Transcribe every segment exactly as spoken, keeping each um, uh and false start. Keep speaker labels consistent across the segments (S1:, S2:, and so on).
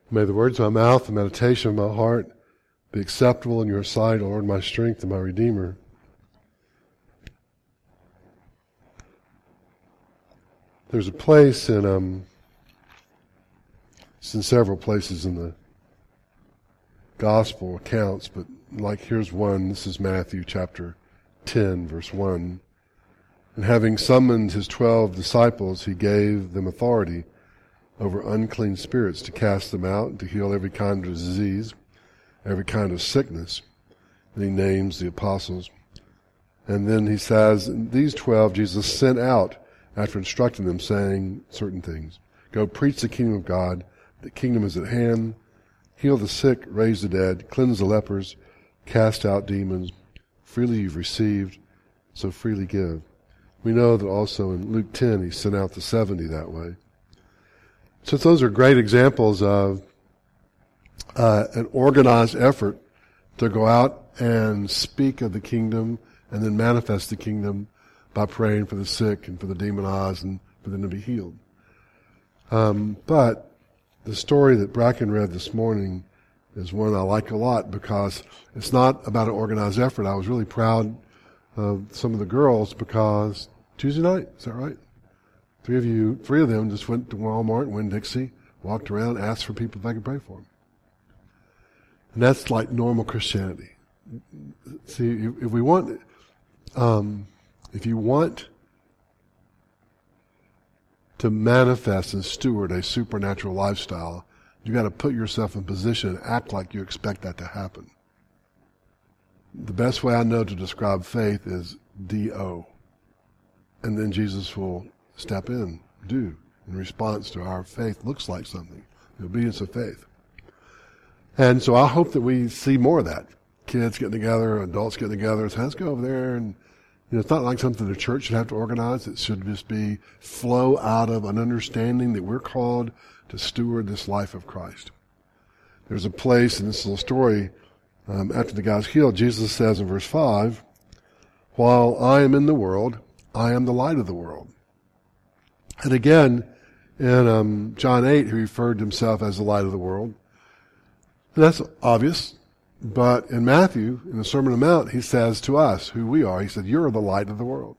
S1: May the words of my mouth and meditation of my heart be acceptable in your sight, O Lord, my strength and my Redeemer. There's a place in, um, it's in several places in the gospel accounts, but like here's one. This is Matthew chapter ten, verse one. And having summoned his twelve disciples, he gave them authority over unclean spirits to cast them out and to heal every kind of disease, every kind of sickness. And he names the apostles. And then he says, these twelve Jesus sent out after instructing them, saying certain things. Go preach the kingdom of God. The kingdom is at hand. Heal the sick, raise the dead, cleanse the lepers, cast out demons. Freely you've received, so freely give. We know that also in Luke ten, he sent out the seventy that way. So those are great examples of uh, an organized effort to go out and speak of the kingdom and then manifest the kingdom by praying for the sick and for the demonized and for them to be healed. Um, but the story that Bracken read this morning is one I like a lot because it's not about an organized effort. I was really proud of some of the girls because Tuesday night, is that right? Three of you, three of them just went to Walmart and Winn-Dixie, walked around, asked for people if they could pray for them. And that's like normal Christianity. See, if we want, um, if you want to manifest and steward a supernatural lifestyle, you got to put yourself in position and act like you expect that to happen. The best way I know to describe faith is D O. And then Jesus will step in, do, in response to our faith looks like something, the obedience of faith. And so I hope that we see more of that. Kids getting together, adults getting together, so let's go over there. And you know, it's not like something the church should have to organize. It should just be flow out of an understanding that we're called to steward this life of Christ. There's a place in this little story, um, after the guy's healed, Jesus says in verse five, while I am in the world, I am the light of the world. And again, in um, John eight, he referred to himself as the light of the world. And that's obvious. But in Matthew, in the Sermon on the Mount, he says to us who we are. He said, you're the light of the world.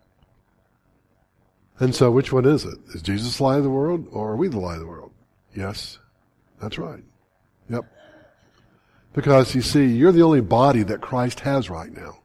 S1: And so which one is it? Is Jesus the light of the world, or are we the light of the world? Yes, that's right. Yep. Because you see, you're the only body that Christ has right now.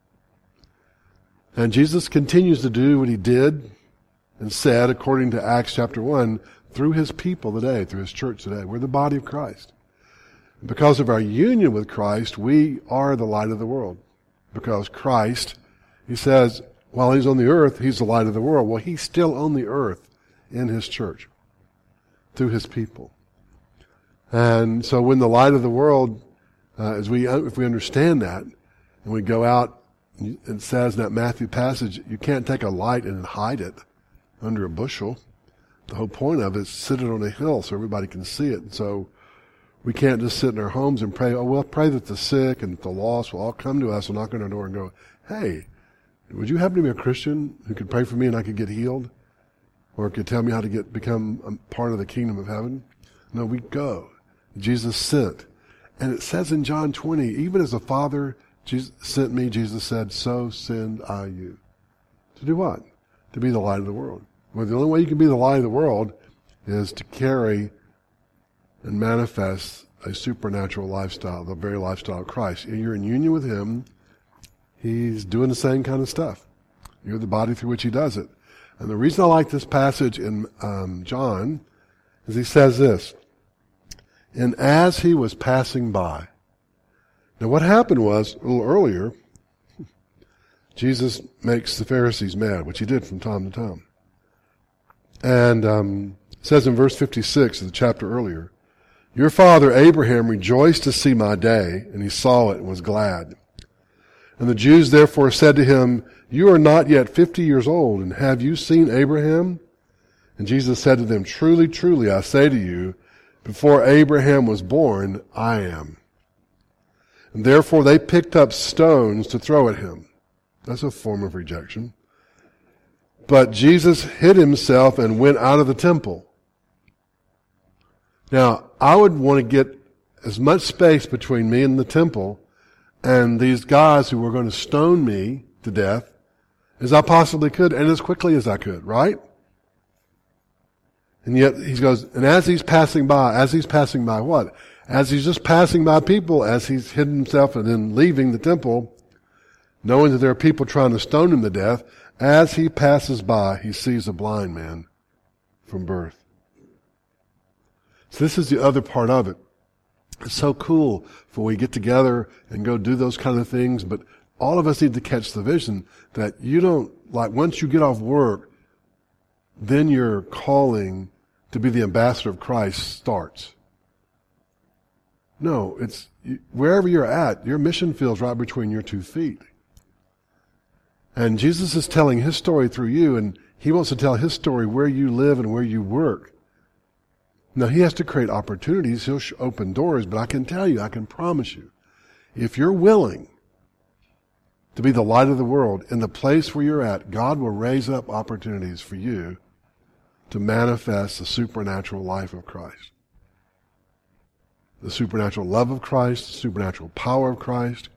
S1: And Jesus continues to do what he did and said, according to Acts chapter one, through his people today, through his church today. We're the body of Christ. And because of our union with Christ, we are the light of the world. Because Christ, he says, while he's on the earth, he's the light of the world. Well, he's still on the earth in his church, through his people. And so when the light of the world, uh, as we, if we understand that, and we go out, it says in that Matthew passage, you can't take a light and hide it under a bushel. The whole point of it is sit it on a hill so everybody can see it. And so we can't just sit in our homes and pray, oh, well, pray that the sick and the lost will all come to us and knock on our door and go, hey, would you happen to be a Christian who could pray for me and I could get healed? Or could tell me how to get become a part of the kingdom of heaven? No, we go. Jesus sent. And it says in John twenty, even as the Father Jesus sent me, Jesus said, so send I you. To do what? To be the light of the world. Well, the only way you can be the light of the world is to carry and manifest a supernatural lifestyle, the very lifestyle of Christ. You're in union with him. He's doing the same kind of stuff. You're the body through which he does it. And the reason I like this passage in um, John is he says this, and as he was passing by. Now what happened was, a little earlier, Jesus makes the Pharisees mad, which he did from time to time. And um, it says in verse fifty-six of the chapter earlier, your father Abraham rejoiced to see my day, and he saw it and was glad. And the Jews therefore said to him, you are not yet fifty years old, and have you seen Abraham? And Jesus said to them, truly, truly, I say to you, before Abraham was born, I am. And therefore they picked up stones to throw at him. That's a form of rejection. But Jesus hid himself and went out of the temple. Now, I would want to get as much space between me and the temple and these guys who were going to stone me to death as I possibly could and as quickly as I could, right? And yet he goes, and as he's passing by, as he's passing by what? As he's just passing by people, as he's hidden himself and then leaving the temple, knowing that there are people trying to stone him to death, as he passes by, he sees a blind man from birth. So this is the other part of it. It's so cool for we get together and go do those kind of things, but all of us need to catch the vision that you don't, like once you get off work, then your calling to be the ambassador of Christ starts. No, it's wherever you're at, your mission field's right between your two feet. And Jesus is telling his story through you, and he wants to tell his story where you live and where you work. Now, he has to create opportunities. He'll open doors, but I can tell you, I can promise you, if you're willing to be the light of the world in the place where you're at, God will raise up opportunities for you to manifest the supernatural life of Christ. The supernatural love of Christ, the supernatural power of Christ.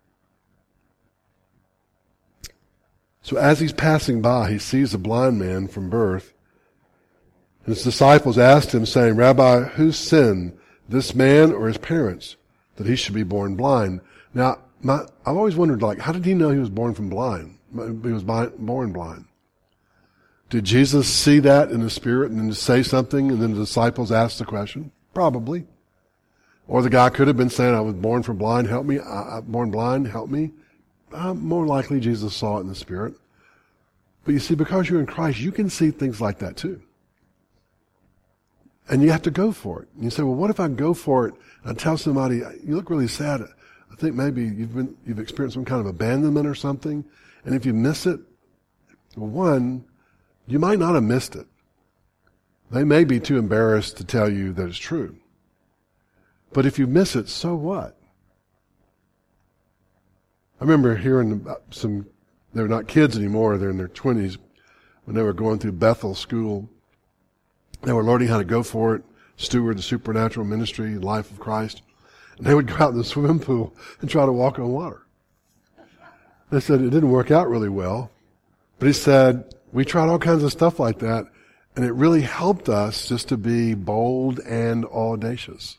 S1: So as he's passing by, he sees a blind man from birth. And his disciples asked him, saying, Rabbi, who sinned, this man or his parents, that he should be born blind? Now, my, I've always wondered, like, how did he know he was born from blind? He was born blind. Did Jesus see that in the Spirit and then say something, and then the disciples asked the question? Probably. Or the guy could have been saying, I was born from blind, help me. I, I'm born blind, help me. Uh, more likely Jesus saw it in the Spirit. But you see, because you're in Christ, you can see things like that too. And you have to go for it. And you say, well, what if I go for it and I tell somebody, you look really sad. I think maybe you've been, you've experienced some kind of abandonment or something. And if you miss it, well, one, you might not have missed it. They may be too embarrassed to tell you that it's true. But if you miss it, so what? I remember hearing about some, they're not kids anymore, they're in their twenties, when they were going through Bethel School. They were learning how to go for it, steward the supernatural ministry and life of Christ. And they would go out in the swimming pool and try to walk on water. They said it didn't work out really well. But he said, we tried all kinds of stuff like that, and it really helped us just to be bold and audacious.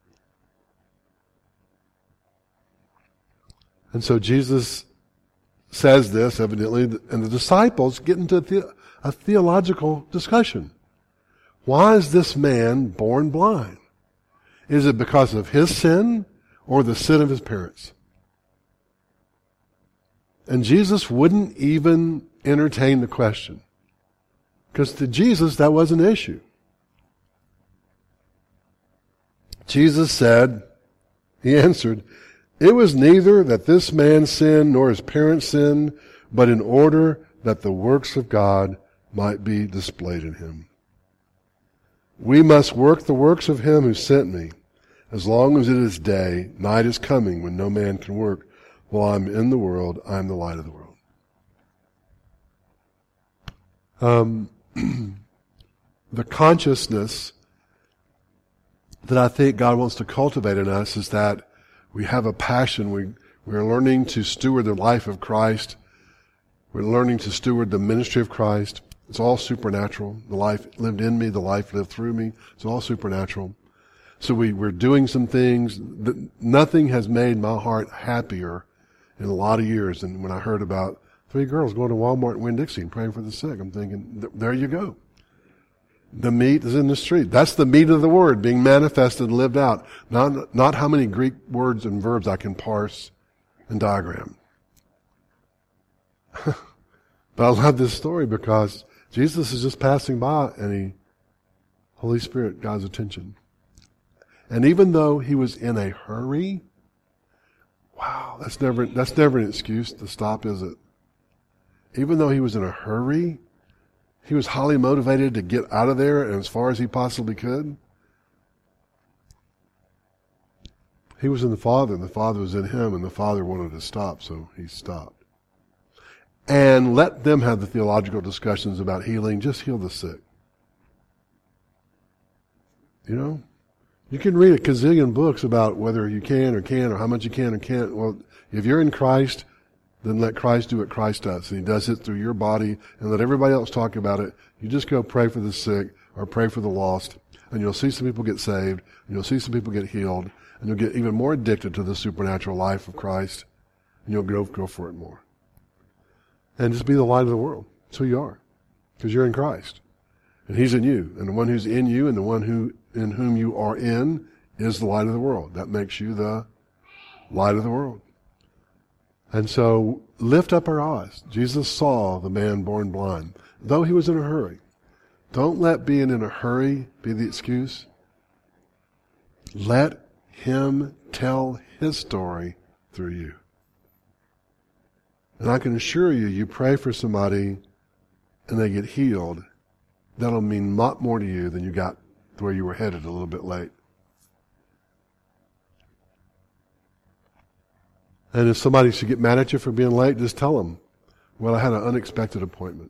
S1: And so Jesus says this, evidently, and the disciples get into a, the- a theological discussion. Why is this man born blind? Is it because of his sin or the sin of his parents? And Jesus wouldn't even entertain the question. Because to Jesus, that was an issue. Jesus said, he answered, it was neither that this man sinned nor his parents sinned, but in order that the works of God might be displayed in him. We must work the works of him who sent me. As long as it is day, night is coming when no man can work. While I'm in the world, I am the light of the world. Um, the consciousness that I think God wants to cultivate in us is that we have a passion. We, we're learning to steward the life of Christ. We're learning to steward the ministry of Christ. It's all supernatural. The life lived in me, the life lived through me. It's all supernatural. So we, we're doing some things that nothing has made my heart happier in a lot of years than when I heard about three girls going to Walmart in Winn-Dixie and praying for the sick. I'm thinking, there you go. The meat is in the street. That's the meat of the word being manifested and lived out. Not, not how many Greek words and verbs I can parse and diagram. But I love this story because Jesus is just passing by and he, Holy Spirit, got his attention. And even though he was in a hurry, wow, that's never, that's never an excuse to stop, is it? Even though he was in a hurry, he was highly motivated to get out of there and as far as he possibly could. He was in the Father and the Father was in him and the Father wanted to stop, so he stopped. And let them have the theological discussions about healing. Just heal the sick. You know? You can read a gazillion books about whether you can or can't or how much you can or can't. Well, if you're in Christ, then let Christ do what Christ does. And he does it through your body, and let everybody else talk about it. You just go pray for the sick or pray for the lost, and you'll see some people get saved, and you'll see some people get healed, and you'll get even more addicted to the supernatural life of Christ, and you'll go, go for it more. And just be the light of the world. That's who you are, because you're in Christ. And he's in you, and the one who's in you and the one who in whom you are in is the light of the world. That makes you the light of the world. And so lift up our eyes. Jesus saw the man born blind, though he was in a hurry. Don't let being in a hurry be the excuse. Let him tell his story through you. And I can assure you, you pray for somebody and they get healed, that'll mean a lot more to you than you got to where you were headed a little bit late. And if somebody should get mad at you for being late, just tell them, well, I had an unexpected appointment.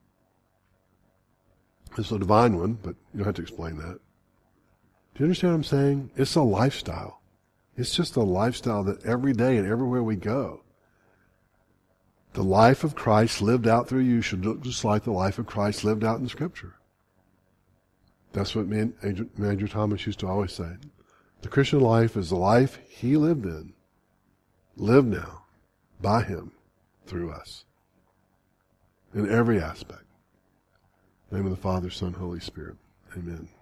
S1: It's a divine one, but you don't have to explain that. Do you understand what I'm saying? It's a lifestyle. It's just a lifestyle that every day and everywhere we go, the life of Christ lived out through you should look just like the life of Christ lived out in Scripture. That's what me and Andrew Thomas used to always say. The Christian life is the life he lived in, lived now, by him, through us, in every aspect. In the name of the Father, Son, Holy Spirit. Amen.